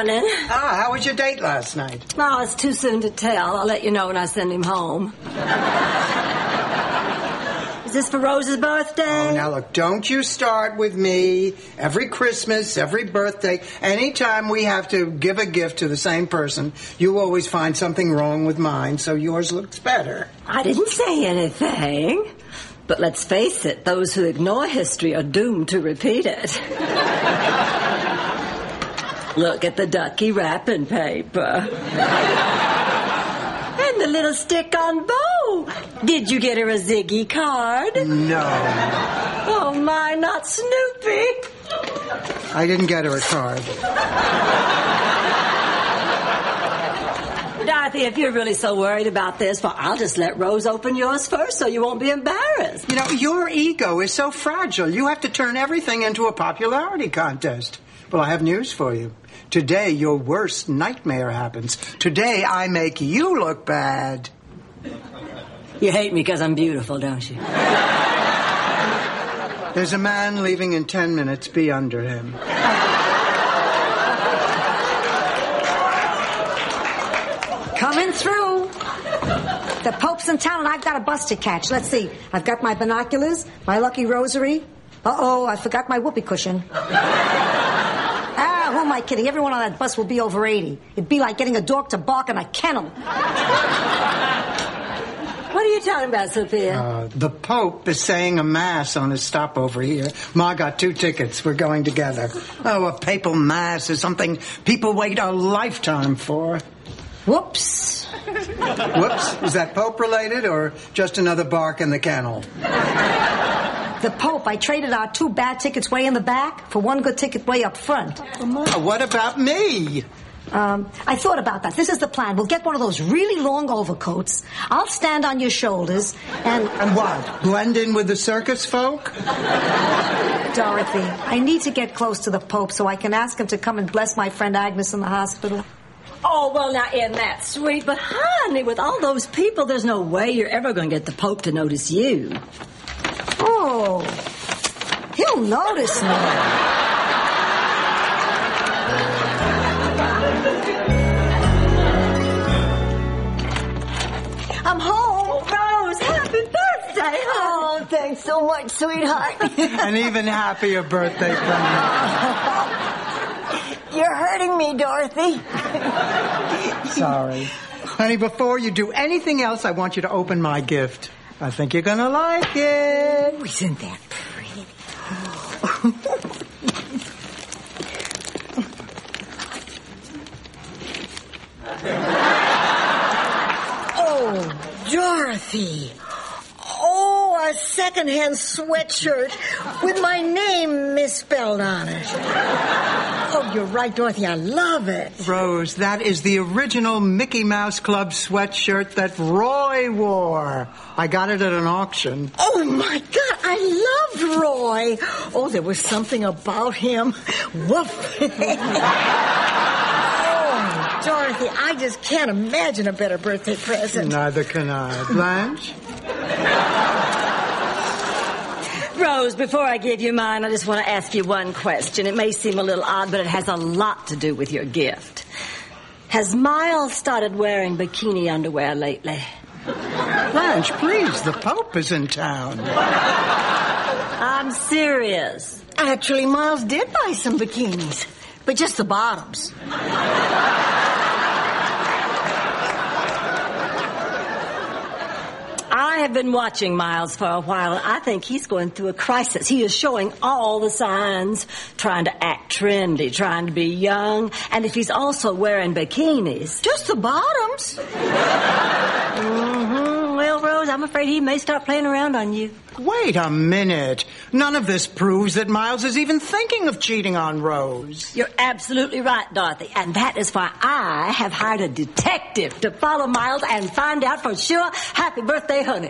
morning. How was your date last night? Oh, it's too soon to tell. I'll let you know when I send him home. Is this for Rose's birthday? Oh, now look, don't you start with me. Every Christmas, every birthday, anytime we have to give a gift to the same person, you always find something wrong with mine, so yours looks better. I didn't say anything. But let's face it, those who ignore history are doomed to repeat it. Look at the ducky wrapping paper. And the little stick-on bow. Did you get her a Ziggy card? No. Oh, my, not Snoopy. I didn't get her a card. Dorothy, if you're really so worried about this, well, I'll just let Rose open yours first so you won't be embarrassed. You know, your ego is so fragile. You have to turn everything into a popularity contest. Well, I have news for you. Today, your worst nightmare happens. Today, I make you look bad. You hate me because I'm beautiful, don't you? There's a man leaving in 10 minutes. Be under him. Coming through. The Pope's in town and I've got a bus to catch. Let's see. I've got my binoculars, my lucky rosary. Uh-oh, I forgot my whoopee cushion. Who am I kidding? Everyone on that bus will be over 80. It'd be like getting a dog to bark in a kennel. What are you talking about, Sophia? The Pope is saying a mass on his stopover here. Ma got 2 tickets. We're going together. Oh, a papal mass is something people wait a lifetime for. Whoops. Whoops? Is that Pope related or just another bark in the kennel? The Pope, I traded our 2 bad tickets way in the back for 1 good ticket way up front. What about me? I thought about that. This is the plan. We'll get one of those really long overcoats. I'll stand on your shoulders and... And what? Blend in with the circus folk? Dorothy, I need to get close to the Pope so I can ask him to come and bless my friend Agnes in the hospital. Oh, well, now, isn't that sweet? But, honey, with all those people, there's no way you're ever going to get the Pope to notice you. Oh, he'll notice me. I'm home. Rose, happy birthday. Oh, thanks so much, sweetheart. An even happier birthday from me. You're hurting me, Dorothy. Sorry. Honey, before you do anything else, I want you to open my gift. I think you're going to like it. Oh, isn't that pretty? Oh, Dorothy. Oh, a secondhand sweatshirt with my name misspelled on it. Oh, you're right, Dorothy. I love it. Rose, that is the original Mickey Mouse Club sweatshirt that Roy wore. I got it at an auction. Oh, my God. I loved Roy. Oh, there was something about him. Woof. Oh, Dorothy, I just can't imagine a better birthday present. Neither can I. Blanche? Rose, before I give you mine, I just want to ask you one question. It may seem a little odd, but it has a lot to do with your gift. Has Miles started wearing bikini underwear lately? Blanche, please, the Pope is in town. I'm serious. Actually, Miles did buy some bikinis, but just the bottoms. I have been watching Miles for a while, and I think he's going through a crisis. He is showing all the signs, trying to act trendy, trying to be young, and if he's also wearing bikinis... Just the bottoms? Well, Rose, I'm afraid he may start playing around on you. Wait a minute. None of this proves that Miles is even thinking of cheating on Rose. You're absolutely right, Dorothy, and that is why I have hired a detective to follow Miles and find out for sure. Happy birthday, honey.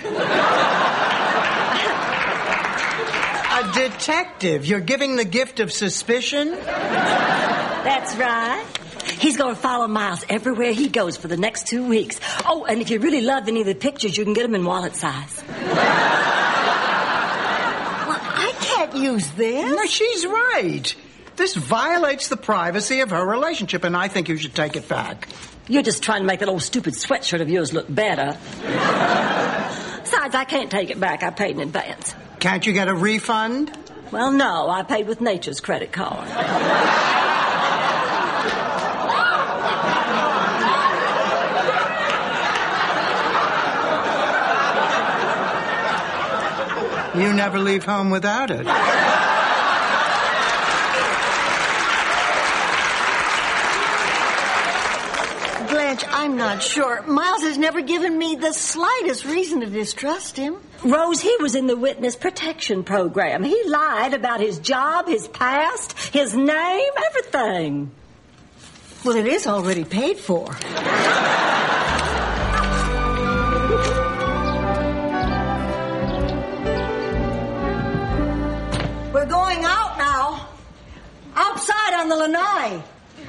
A detective? You're giving the gift of suspicion? That's right. He's going to follow Miles everywhere he goes for the next 2 weeks. Oh, and if you really love any of the pictures, you can get them in wallet size. Well, I can't use this. No, she's right. This violates the privacy of her relationship, and I think you should take it back. You're just trying to make that old stupid sweatshirt of yours look better. Besides, I can't take it back. I paid in advance. Can't you get a refund? Well, no. I paid with Nature's credit card. You never leave home without it. Blanche, I'm not sure. Miles has never given me the slightest reason to distrust him. Rose, he was in the witness protection program. He lied about his job, his past, his name, everything. Well, it is already paid for. We're going out now. Outside on the lanai.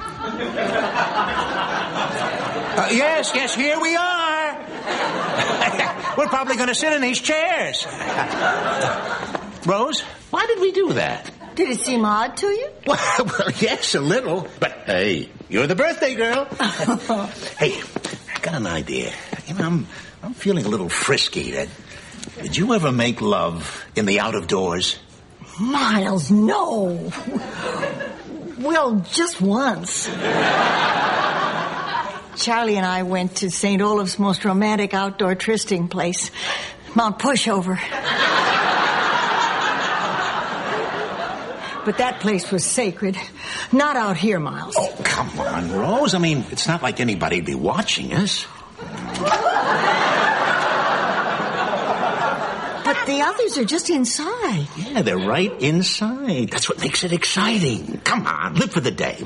Yes, here we are. We're probably going to sit in these chairs. Rose, why did we do that? Did it seem odd to you? Well, yes, a little. But, hey, you're the birthday girl. Hey, I got an idea. You know, I'm feeling a little frisky. Did you ever make love in the out of doors? Miles, no. Well, just once. Charlie and I went to St. Olaf's most romantic outdoor trysting place, Mount Pushover. But that place was sacred. Not out here, Miles. Oh, come on, Rose. I mean, it's not like anybody'd be watching us. But the others are just inside. Yeah, they're right inside. That's what makes it exciting. Come on, live for the day.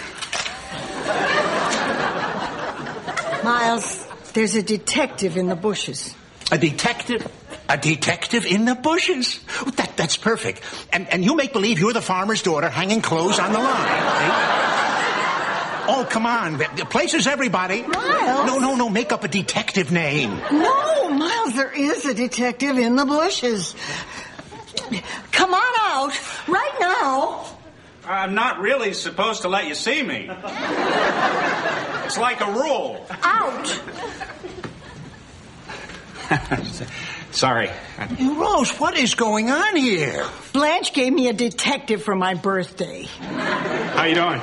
Miles, there's a detective in the bushes. A detective? A detective in the bushes? That's perfect. And you make believe you're the farmer's daughter hanging clothes on the line. Eh? Oh, come on. The place is everybody. Miles? No. Make up a detective name. No, Miles, there is a detective in the bushes. Come on out. Right now. I'm not really supposed to let you see me. It's like a rule. Out. Sorry. Rose, what is going on here? Blanche gave me a detective for my birthday. How you doing?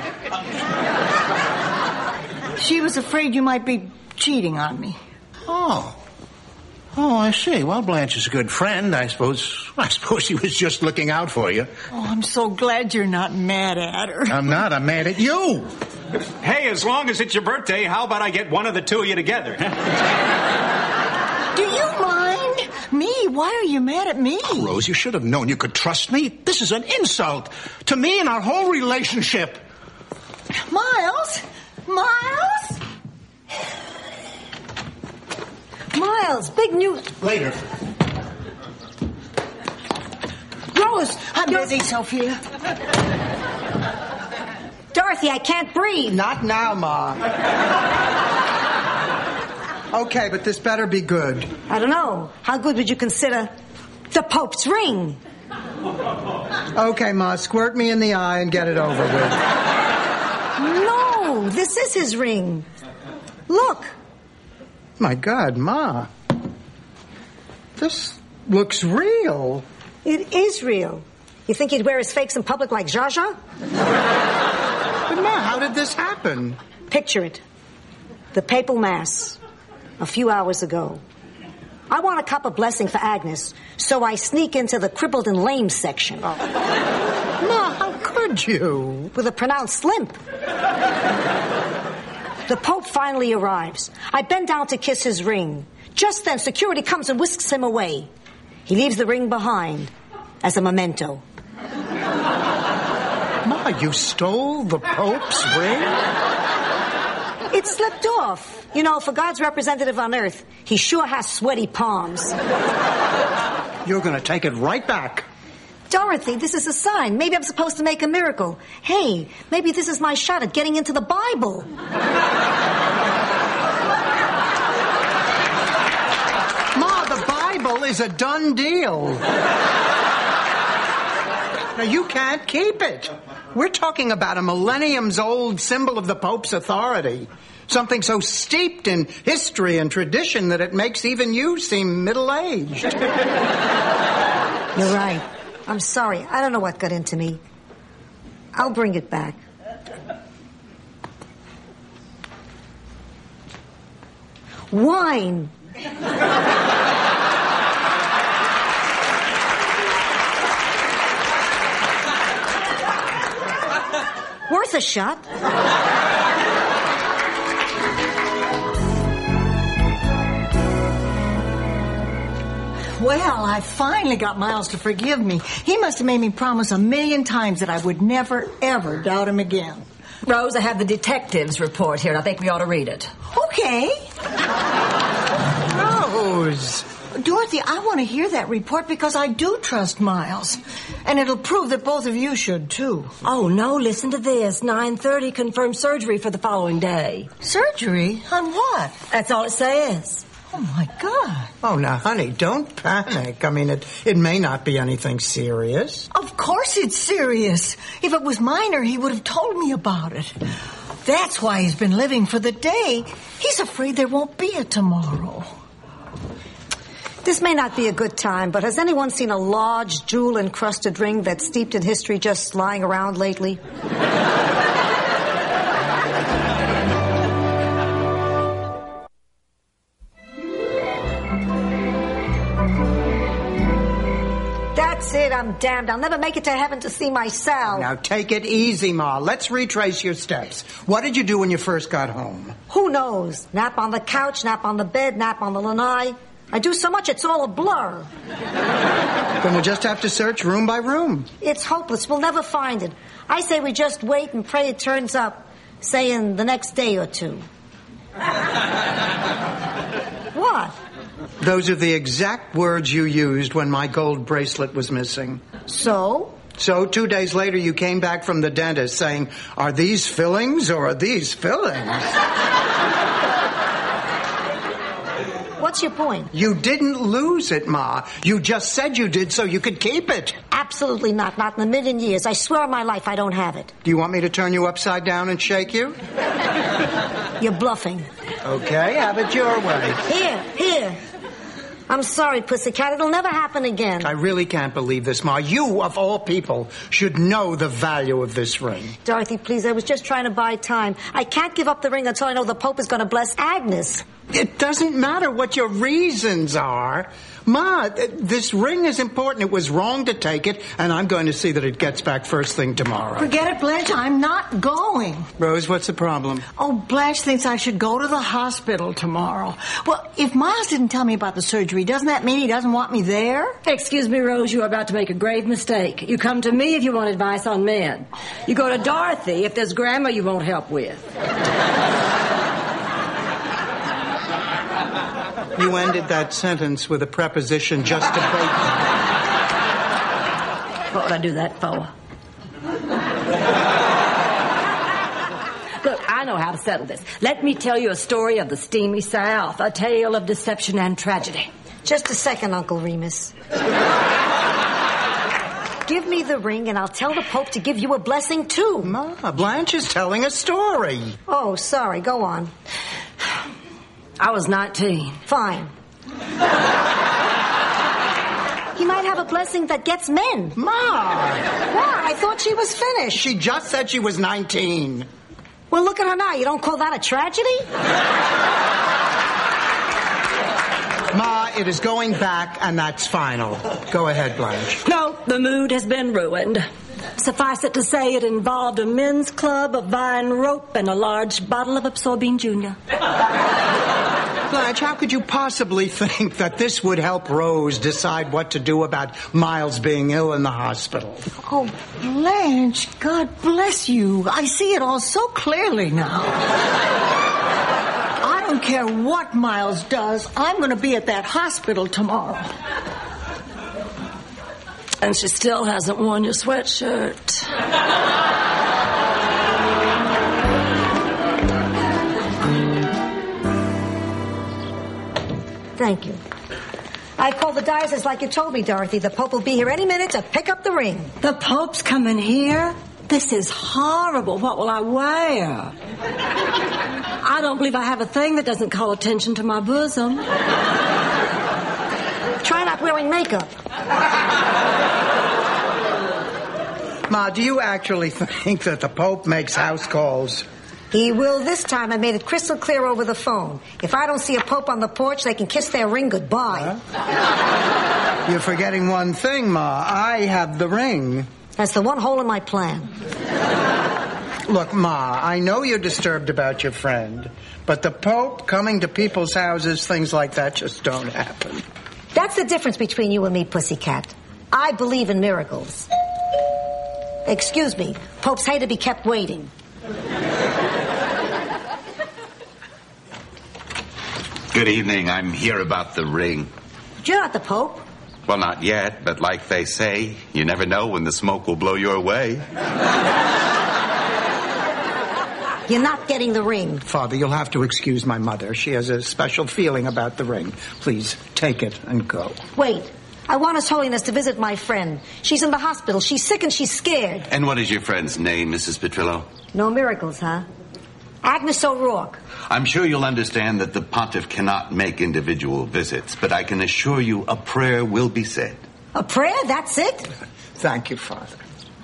She was afraid you might be cheating on me. Oh, I see. Well, Blanche is a good friend. I suppose she was just looking out for you. Oh, I'm so glad you're not mad at her. I'm not. I'm mad at you. Hey, as long as it's your birthday, how about I get one of the two of you together? Do you mind? Me? Why are you mad at me? Oh, Rose, you should have known you could trust me. This is an insult to me and our whole relationship. Miles? Miles, big news. Later. Rose, I'm busy, Sophia. Dorothy, I can't breathe. Not now, Ma. Okay, but this better be good. I don't know. How good would you consider the Pope's ring? Okay, Ma, squirt me in the eye and get it over with. No, this is his ring. Look. My God, Ma. This looks real. It is real. You think he'd wear his fakes in public like Zsa Zsa? But, Ma, how did this happen? Picture it. The papal mass. A few hours ago. I want a cup of blessing for Agnes, so I sneak into the crippled and lame section. Ma, how could you? With a pronounced limp. The Pope finally arrives. I bend down to kiss his ring. Just then, security comes and whisks him away. He leaves the ring behind as a memento. Ma, you stole the Pope's ring? It slipped off. You know, for God's representative on earth, he sure has sweaty palms. You're going to take it right back. Dorothy, this is a sign. Maybe I'm supposed to make a miracle. Hey, maybe this is my shot at getting into the Bible. Ma, the Bible is a done deal. Now, you can't keep it. We're talking about a millenniums-old symbol of the Pope's authority. Something so steeped in history and tradition that it makes even you seem middle-aged. You're right. I'm sorry. I don't know what got into me. I'll bring it back. Wine. Worth a shot. Well, I finally got Miles to forgive me. He must have made me promise 1,000,000 times that I would never, ever doubt him again. Rose, I have the detective's report here, and I think we ought to read it. Okay. Rose! Dorothy, I want to hear that report because I do trust Miles. And it'll prove that both of you should, too. Oh, no, listen to this. 9:30 confirmed surgery for the following day. Surgery? On what? That's all it says. Oh, my God. Oh, now, honey, don't panic. I mean, it may not be anything serious. Of course it's serious. If it was minor, he would have told me about it. That's why he's been living for the day. He's afraid there won't be a tomorrow. This may not be a good time, but has anyone seen a large jewel-encrusted ring that's steeped in history just lying around lately? That's it, I'm damned. I'll never make it to heaven to see my Sal. Now, take it easy, Ma. Let's retrace your steps. What did you do when you first got home? Who knows? Nap on the couch, nap on the bed, nap on the lanai. I do so much it's all a blur. Then we'll just have to search room by room. It's hopeless. We'll never find it. I say we just wait and pray it turns up, say in the next day or two. What? Those are the exact words you used when my gold bracelet was missing. So? So 2 days later you came back from the dentist saying, are these fillings or are these fillings? What's your point? You didn't lose it, Ma. You just said you did so you could keep it. Absolutely not. Not in a million years. I swear on my life I don't have it. Do you want me to turn you upside down and shake you? You're bluffing. Okay, have it your way. Here. I'm sorry, Pussycat. It'll never happen again. I really can't believe this, Ma. You, of all people, should know the value of this ring. Dorothy, please, I was just trying to buy time. I can't give up the ring until I know the Pope is going to bless Agnes. It doesn't matter what your reasons are. Ma, this ring is important. It was wrong to take it, and I'm going to see that it gets back first thing tomorrow. Forget it, Blanche. I'm not going. Rose, what's the problem? Oh, Blanche thinks I should go to the hospital tomorrow. Well, if Miles didn't tell me about the surgery, doesn't that mean he doesn't want me there? Excuse me, Rose, you're about to make a grave mistake. You come to me if you want advice on men. You go to Dorothy if there's grammar you won't help with. You ended that sentence with a preposition just to bait me. What would I do that for? Look, I know how to settle this. Let me tell you a story of the steamy South, a tale of deception and tragedy. Just a second, Uncle Remus. Give me the ring and I'll tell the Pope to give you a blessing, too. Ma, Blanche is telling a story. Oh, sorry. Go on. I was 19. Fine. He might have a blessing that gets men. Ma! Why? I thought she was finished. She just said she was 19. Well, look at her now. You don't call that a tragedy? Ma, it is going back, and that's final. Go ahead, Blanche. No, the mood has been ruined. Suffice it to say, it involved a men's club, a vine rope, and a large bottle of Absorbine Junior. Blanche, how could you possibly think that this would help Rose decide what to do about Miles being ill in the hospital? Oh, Blanche, God bless you. I see it all so clearly now. I don't care what Miles does. I'm going to be at that hospital tomorrow. And she still hasn't worn your sweatshirt. Thank you. I called the diocese like you told me, Dorothy. The Pope will be here any minute to pick up the ring. The Pope's coming here? This is horrible. What will I wear? I don't believe I have a thing that doesn't call attention to my bosom. Try not wearing makeup. Ma, do you actually think that the Pope makes house calls? He will this time. I made it crystal clear over the phone. If I don't see a Pope on the porch, they can kiss their ring goodbye. Huh? You're forgetting one thing, Ma. I have the ring. That's the one hole in my plan. Look, Ma, I know you're disturbed about your friend, but the Pope coming to people's houses, things like that just don't happen. That's the difference between you and me, pussycat. I believe in miracles. Excuse me, popes hate to be kept waiting. Good evening. I'm here about the ring. You're not the Pope. Well, not yet, but like they say, you never know when the smoke will blow your way. You're not getting the ring. Father, you'll have to excuse my mother. She has a special feeling about the ring. Please, take it and go. Wait. I want His Holiness to visit my friend. She's in the hospital. She's sick and she's scared. And what is your friend's name, Mrs. Petrillo? No miracles, huh? Agnes O'Rourke. I'm sure you'll understand that the pontiff cannot make individual visits, but I can assure you a prayer will be said. A prayer? That's it? Thank you, Father.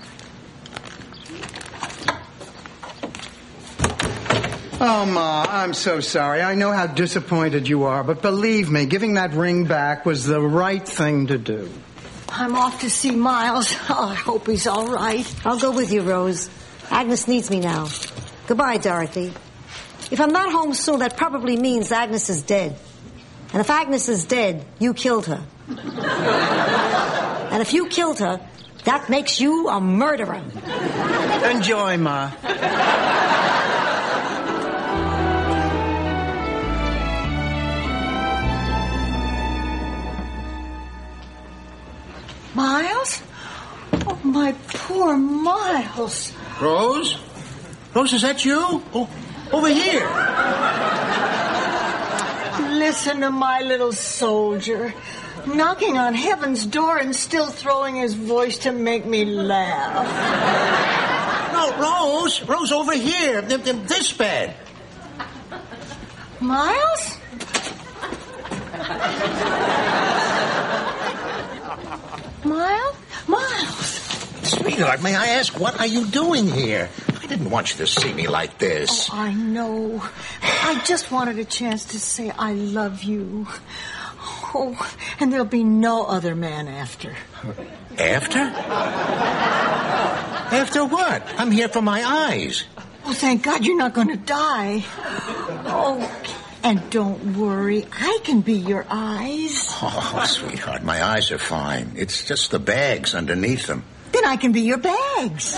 Oh, Ma, I'm so sorry. I know how disappointed you are, but believe me, giving that ring back was the right thing to do. I'm off to see Miles. Oh, I hope he's all right. I'll go with you, Rose. Agnes needs me now. Goodbye, Dorothy. If I'm not home soon, that probably means Agnes is dead. And if Agnes is dead, you killed her. And if you killed her, that makes you a murderer. Enjoy, Ma. Miles? Oh, my poor Miles. Rose? Rose, is that you? Oh, over here. Listen to my little soldier. Knocking on heaven's door and still throwing his voice to make me laugh. No, Rose. Rose, over here. This bed. Miles? Miles? Miles? Sweetheart, may I ask, what are you doing here? I didn't want you to see me like this. Oh, I know. I just wanted a chance to say I love you. Oh, and there'll be no other man after. After? After what? I'm here for my eyes. Oh, thank God you're not going to die. Oh, and don't worry. I can be your eyes. Oh, sweetheart, my eyes are fine. It's just the bags underneath them. Then I can be your bags.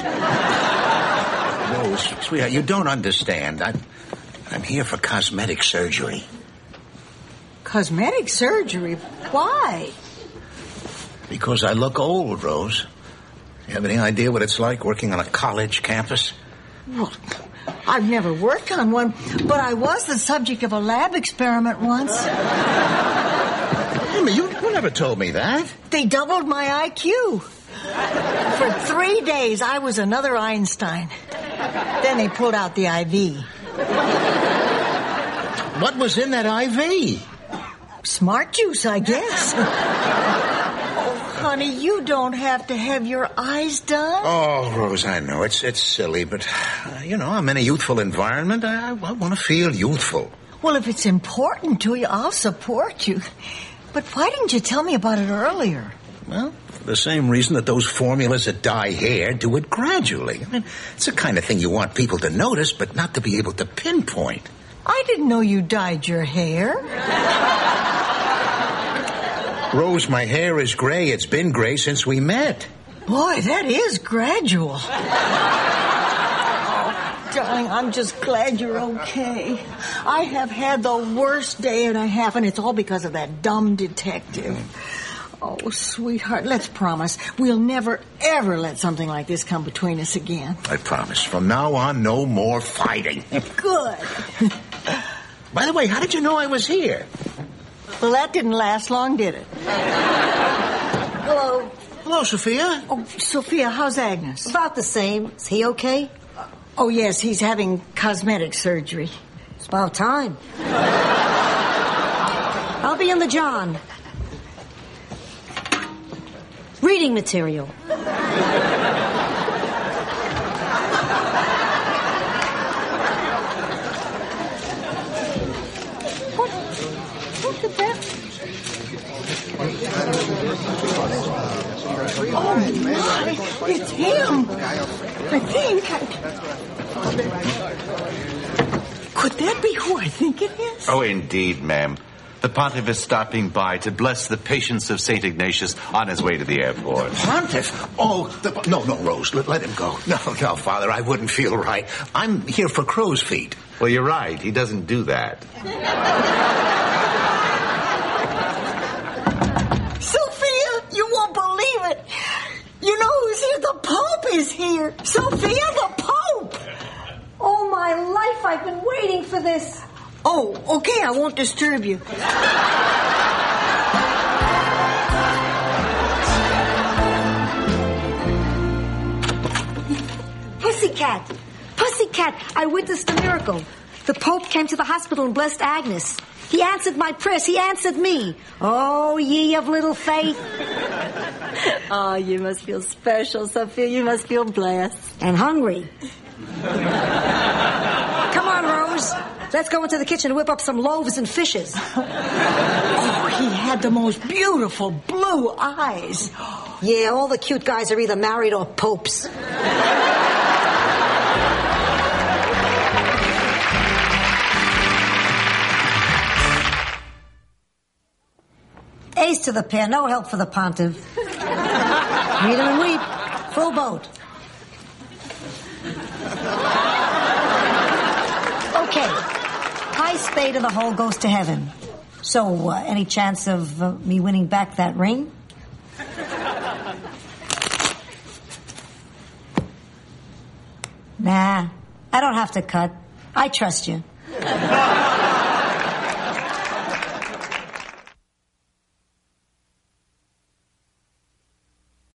Rose, sweetheart, you don't understand. I'm here for cosmetic surgery. Cosmetic surgery? Why? Because I look old, Rose. You have any idea what it's like working on a college campus? Well, I've never worked on one, but I was the subject of a lab experiment once. Amy, you never told me that. They doubled my IQ. For 3 days, I was another Einstein. Then they pulled out the IV. What was in that IV? Smart juice, I guess. Oh, honey, you don't have to have your eyes done. Oh, Rose, I know. It's silly, but, I'm in a youthful environment. I want to feel youthful. Well, if it's important to you, I'll support you. But why didn't you tell me about it earlier? Well, for the same reason that those formulas that dye hair do it gradually. I mean, it's the kind of thing you want people to notice, but not to be able to pinpoint. I didn't know you dyed your hair. Rose, my hair is gray. It's been gray since we met. Boy, that is gradual. Oh, darling, I'm just glad you're okay. I have had the worst day and a half, and it's all because of that dumb detective. Oh, sweetheart, let's promise we'll never, ever let something like this come between us again. I promise. From now on, no more fighting. Good. By the way, how did you know I was here? Well, that didn't last long, did it? Hello. Hello, Hello, Sophia. Oh, Sophia, how's Agnes? About the same. Is he okay? Oh, yes, he's having cosmetic surgery. It's about time. I'll be in the John. Reading material. Look at that. Oh, my. It's him. I think. Could that be who I think it is? Oh, indeed, ma'am. The pontiff is stopping by to bless the patience of St. Ignatius on his way to the airport. Pontiff? Oh, no, Rose. Let him go. No, Father, I wouldn't feel right. I'm here for crow's feet. Well, you're right. He doesn't do that. Sophia, you won't believe it. You know who's here? The Pope is here. Sophia, the Pope. Oh, my life, I've been waiting for this. Oh, okay, I won't disturb you. Pussycat! Pussycat! I witnessed a miracle. The Pope came to the hospital and blessed Agnes. He answered my prayers. He answered me. Oh, ye of little faith. Oh, you must feel special, Sophia. You must feel blessed. And hungry. Come on, Rose. Let's go into the kitchen and whip up some loaves and fishes. Oh, he had the most beautiful blue eyes. Yeah, all the cute guys are either married or popes. Ace to the pair, no help for the pontiff. Meet him and weep. Full boat. Okay. High spade of the hole goes to heaven. So, any chance of me winning back that ring? Nah, I don't have to cut. I trust you.